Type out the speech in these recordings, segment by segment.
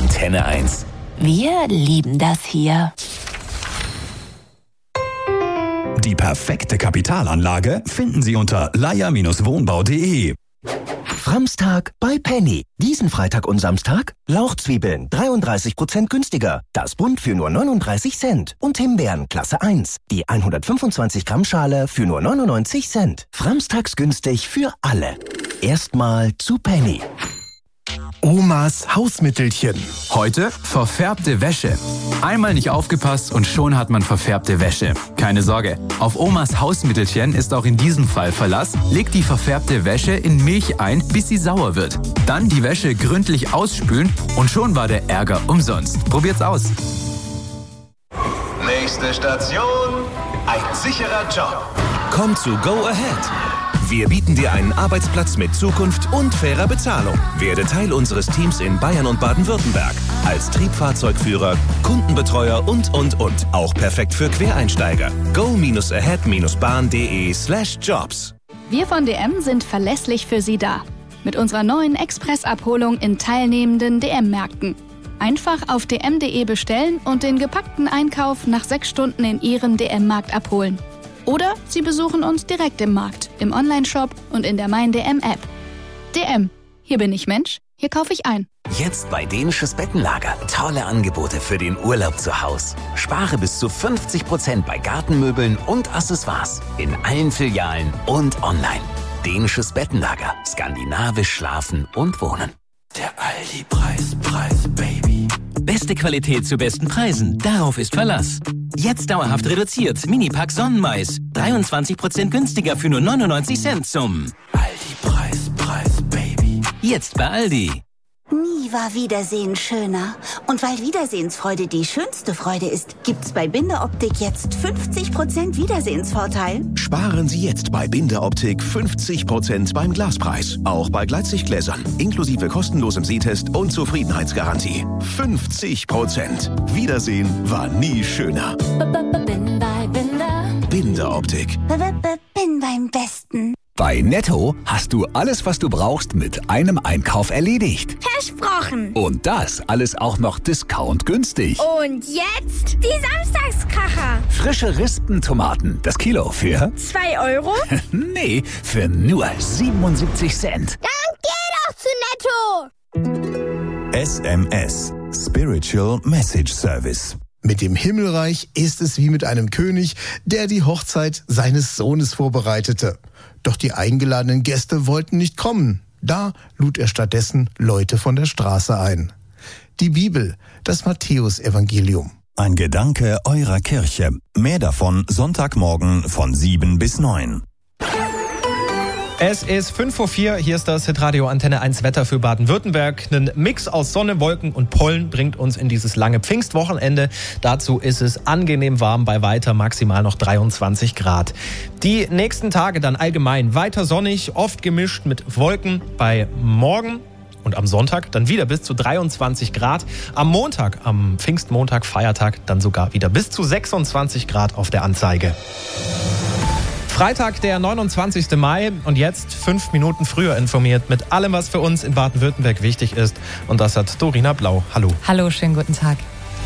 Antenne 1. Wir lieben das hier. Die perfekte Kapitalanlage finden Sie unter leier-wohnbau.de. Framstag bei Penny. Diesen Freitag und Samstag Lauchzwiebeln 33% günstiger. Das Bund für nur 39 Cent. Und Himbeeren Klasse 1. Die 125 Gramm Schale für nur 99 Cent. Framstags günstig für alle. Erstmal zu Penny. Omas Hausmittelchen. Heute verfärbte Wäsche. Einmal nicht aufgepasst und schon hat man verfärbte Wäsche. Keine Sorge, auf Omas Hausmittelchen ist auch in diesem Fall Verlass. Legt die verfärbte Wäsche in Milch ein, bis sie sauer wird. Dann die Wäsche gründlich ausspülen und schon war der Ärger umsonst. Probiert's aus. Nächste Station, ein sicherer Job. Komm zu Go Ahead. Wir bieten dir einen Arbeitsplatz mit Zukunft und fairer Bezahlung. Werde Teil unseres Teams in Bayern und Baden-Württemberg. Als Triebfahrzeugführer, Kundenbetreuer und. Auch perfekt für Quereinsteiger. go-ahead-bahn.de/jobs. Wir von DM sind verlässlich für Sie da. Mit unserer neuen Expressabholung in teilnehmenden DM-Märkten. Einfach auf dm.de bestellen und den gepackten Einkauf nach 6 Stunden in Ihren DM-Markt abholen. Oder Sie besuchen uns direkt im Markt, im Onlineshop und in der Mein DM-App. DM. Hier bin ich Mensch, hier kaufe ich ein. Jetzt bei Dänisches Bettenlager. Tolle Angebote für den Urlaub zu Hause. Spare bis zu 50% bei Gartenmöbeln und Accessoires. In allen Filialen und online. Dänisches Bettenlager. Skandinavisch schlafen und wohnen. Der Aldi-Preis, Baby. Beste Qualität zu besten Preisen. Darauf ist Verlass. Jetzt dauerhaft reduziert. Minipack Sonnenmais. 23% günstiger für nur 99 Cent zum Aldi-Preis, Baby. Jetzt bei Aldi. Nie war Wiedersehen schöner. Und weil Wiedersehensfreude die schönste Freude ist, gibt's bei Bindeoptik jetzt 50% Wiedersehensvorteil. Sparen Sie jetzt bei Bindeoptik 50% beim Glaspreis. Auch bei Gleitsichtgläsern. Inklusive kostenlosem Sehtest und Zufriedenheitsgarantie. 50%. Wiedersehen war nie schöner. Bin bei Binder. Bindeoptik. Bin beim Besten. Bei Netto hast du alles, was du brauchst, mit einem Einkauf erledigt. Versprochen. Und das alles auch noch discountgünstig. Und jetzt die Samstagskracher. Frische Rispentomaten, das Kilo für... 2 Euro? Nee, für nur 77 Cent. Dann geh doch zu Netto. SMS, Spiritual Message Service. Mit dem Himmelreich ist es wie mit einem König, der die Hochzeit seines Sohnes vorbereitete. Doch die eingeladenen Gäste wollten nicht kommen. Da lud er stattdessen Leute von der Straße ein. Die Bibel, das Matthäusevangelium. Ein Gedanke eurer Kirche. Mehr davon Sonntagmorgen von 7 bis 9. Es ist 5:04 Uhr, hier ist das Hitradio Antenne 1 Wetter für Baden-Württemberg. Ein Mix aus Sonne, Wolken und Pollen bringt uns in dieses lange Pfingstwochenende. Dazu ist es angenehm warm, bei weiter maximal noch 23 Grad. Die nächsten Tage dann allgemein weiter sonnig, oft gemischt mit Wolken. Bei morgen und am Sonntag dann wieder bis zu 23 Grad. Am Montag, am Pfingstmontag, Feiertag, dann sogar wieder bis zu 26 Grad auf der Anzeige. Freitag, der 29. Mai und jetzt 5 Minuten früher informiert mit allem, was für uns in Baden-Württemberg wichtig ist. Und das hat Dorina Blau. Hallo. Hallo, schönen guten Tag.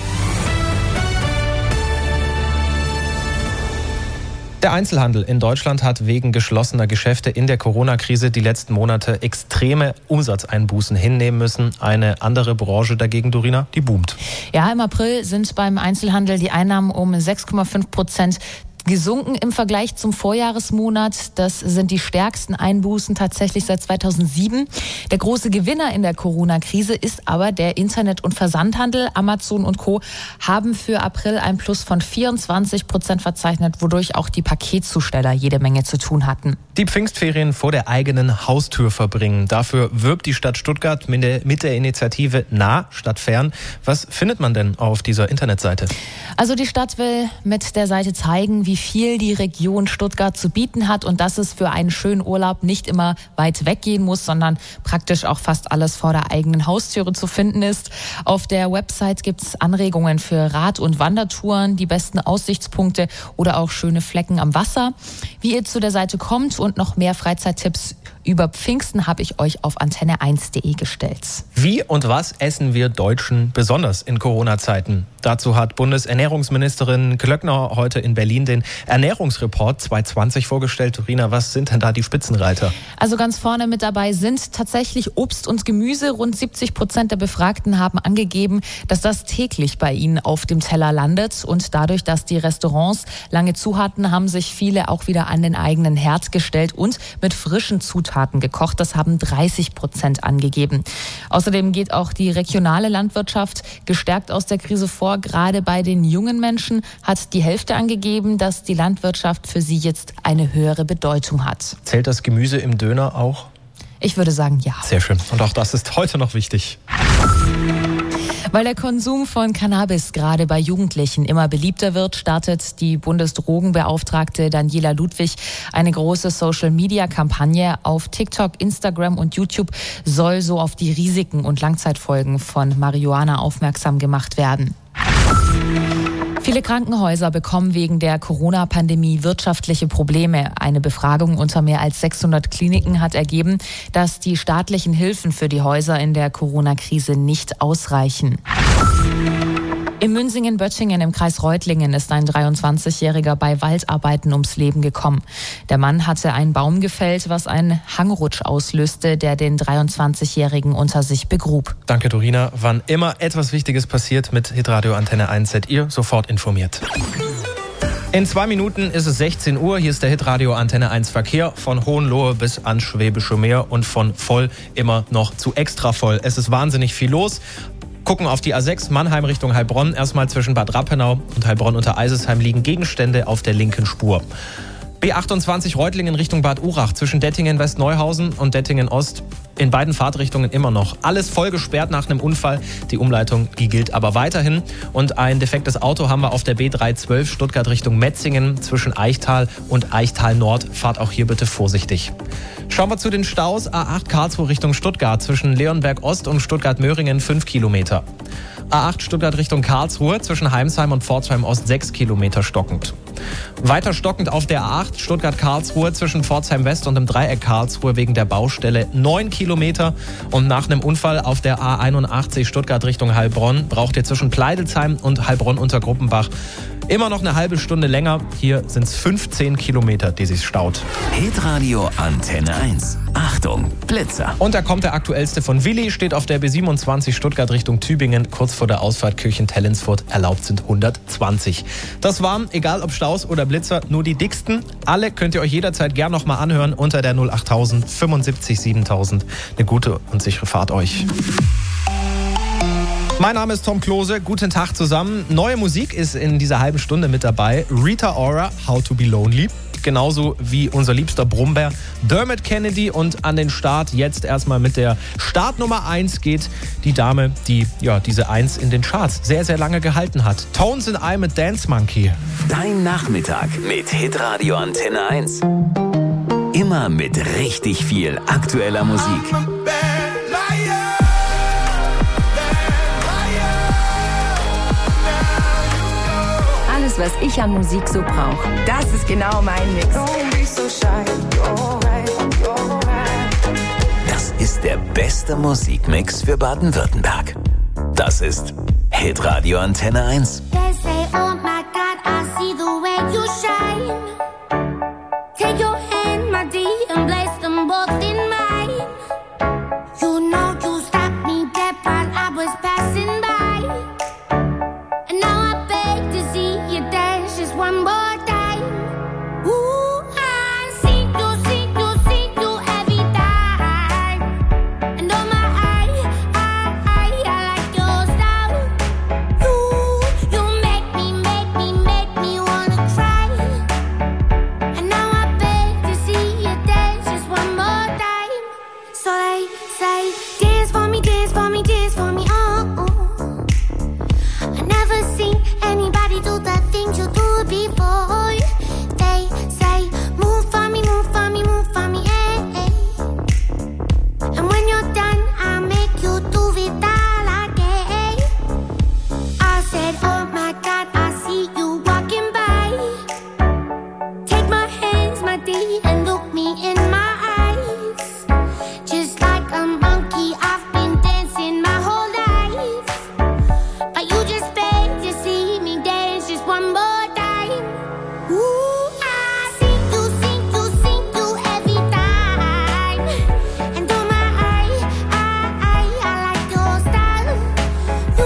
Der Einzelhandel in Deutschland hat wegen geschlossener Geschäfte in der Corona-Krise die letzten Monate extreme Umsatzeinbußen hinnehmen müssen. Eine andere Branche dagegen, Dorina, die boomt. Ja, im April sind beim Einzelhandel die Einnahmen um 6,5% gesunken im Vergleich zum Vorjahresmonat. Das sind die stärksten Einbußen tatsächlich seit 2007. Der große Gewinner in der Corona-Krise ist aber der Internet- und Versandhandel. Amazon und Co. haben für April ein Plus von 24% verzeichnet, wodurch auch die Paketzusteller jede Menge zu tun hatten. Die Pfingstferien vor der eigenen Haustür verbringen. Dafür wirbt die Stadt Stuttgart mit der Initiative Nah statt Fern. Was findet man denn auf dieser Internetseite? Also die Stadt will mit der Seite zeigen, wie viel die Region Stuttgart zu bieten hat und dass es für einen schönen Urlaub nicht immer weit weggehen muss, sondern praktisch auch fast alles vor der eigenen Haustüre zu finden ist. Auf der Website gibt es Anregungen für Rad- und Wandertouren, die besten Aussichtspunkte oder auch schöne Flecken am Wasser. Wie ihr zu der Seite kommt und noch mehr Freizeittipps über Pfingsten habe ich euch auf antenne1.de gestellt. Wie und was essen wir Deutschen besonders in Corona-Zeiten? Dazu hat Bundesernährungsministerin Klöckner heute in Berlin den Ernährungsreport 2020 vorgestellt. Dorina, was sind denn da die Spitzenreiter? Also ganz vorne mit dabei sind tatsächlich Obst und Gemüse. Rund 70% der Befragten haben angegeben, dass das täglich bei ihnen auf dem Teller landet. Und dadurch, dass die Restaurants lange zu hatten, haben sich viele auch wieder an den eigenen Herd gestellt und mit frischen Zutaten gekocht. Das haben 30% angegeben. Außerdem geht auch die regionale Landwirtschaft gestärkt aus der Krise vor. Gerade bei den jungen Menschen hat die Hälfte angegeben, dass die Landwirtschaft für sie jetzt eine höhere Bedeutung hat. Zählt das Gemüse im Döner auch? Ich würde sagen, ja. Sehr schön. Und auch das ist heute noch wichtig. Weil der Konsum von Cannabis gerade bei Jugendlichen immer beliebter wird, startet die Bundesdrogenbeauftragte Daniela Ludwig eine große Social-Media-Kampagne. Auf TikTok, Instagram und YouTube soll so auf die Risiken und Langzeitfolgen von Marihuana aufmerksam gemacht werden. Viele Krankenhäuser bekommen wegen der Corona-Pandemie wirtschaftliche Probleme. Eine Befragung unter mehr als 600 Kliniken hat ergeben, dass die staatlichen Hilfen für die Häuser in der Corona-Krise nicht ausreichen. Im Münsingen-Böttingen im Kreis Reutlingen ist ein 23-Jähriger bei Waldarbeiten ums Leben gekommen. Der Mann hatte einen Baum gefällt, was einen Hangrutsch auslöste, der den 23-Jährigen unter sich begrub. Danke, Dorina. Wann immer etwas Wichtiges passiert mit Hitradio Antenne 1, seid ihr sofort informiert. In 2 Minuten ist es 16 Uhr. Hier ist der Hitradio Antenne 1 Verkehr von Hohenlohe bis ans Schwäbische Meer und von voll immer noch zu extra voll. Es ist wahnsinnig viel los. Gucken auf die A6 Mannheim Richtung Heilbronn. Erstmal zwischen Bad Rappenau und Heilbronn unter Eisesheim liegen Gegenstände auf der linken Spur. B28 Reutlingen Richtung Bad Urach zwischen Dettingen Westneuhausen und Dettingen Ost. In beiden Fahrtrichtungen immer noch. Alles voll gesperrt nach einem Unfall. Die Umleitung, die gilt aber weiterhin. Und ein defektes Auto haben wir auf der B312 Stuttgart Richtung Metzingen zwischen Eichtal und Eichtal Nord. Fahrt auch hier bitte vorsichtig. Schauen wir zu den Staus. A8 Karlsruhe Richtung Stuttgart zwischen Leonberg Ost und Stuttgart-Möhringen 5 Kilometer. A8 Stuttgart Richtung Karlsruhe zwischen Heimsheim und Pforzheim Ost 6 Kilometer stockend. Weiter stockend auf der A8 Stuttgart-Karlsruhe zwischen Pforzheim West und dem Dreieck Karlsruhe wegen der Baustelle 9 Kilometer. Und nach einem Unfall auf der A81 Stuttgart Richtung Heilbronn braucht ihr zwischen Pleidelsheim und Heilbronn unter Gruppenbach immer noch eine halbe Stunde länger. Hier sind es 15 Kilometer, die sich staut. Hitradio Antenne 1. Achtung, Blitzer. Und da kommt der aktuellste von Willi, steht auf der B27 Stuttgart Richtung Tübingen, kurz vor der Ausfahrt Kirchen-Tellensfurt. Erlaubt sind 120. Das waren, egal ob Staus oder Blitzer, nur die dicksten. Alle könnt ihr euch jederzeit gern nochmal anhören unter der 08000 75 7000. Eine gute und sichere Fahrt euch. Mein Name ist Tom Klose, guten Tag zusammen. Neue Musik ist in dieser halben Stunde mit dabei. Rita Ora, How to be Lonely. Genauso wie unser liebster Brummbär Dermot Kennedy. Und an den Start jetzt erstmal mit der Startnummer 1 geht die Dame, die diese 1 in den Charts sehr, sehr lange gehalten hat. Tones and I mit Dance Monkey. Dein Nachmittag mit Hitradio Antenne 1. Immer mit richtig viel aktueller Musik. Alles, was ich an Musik so brauche. Das ist genau mein Mix. Das ist der beste Musikmix für Baden-Württemberg. Das ist Hitradio Antenne 1. They say, oh my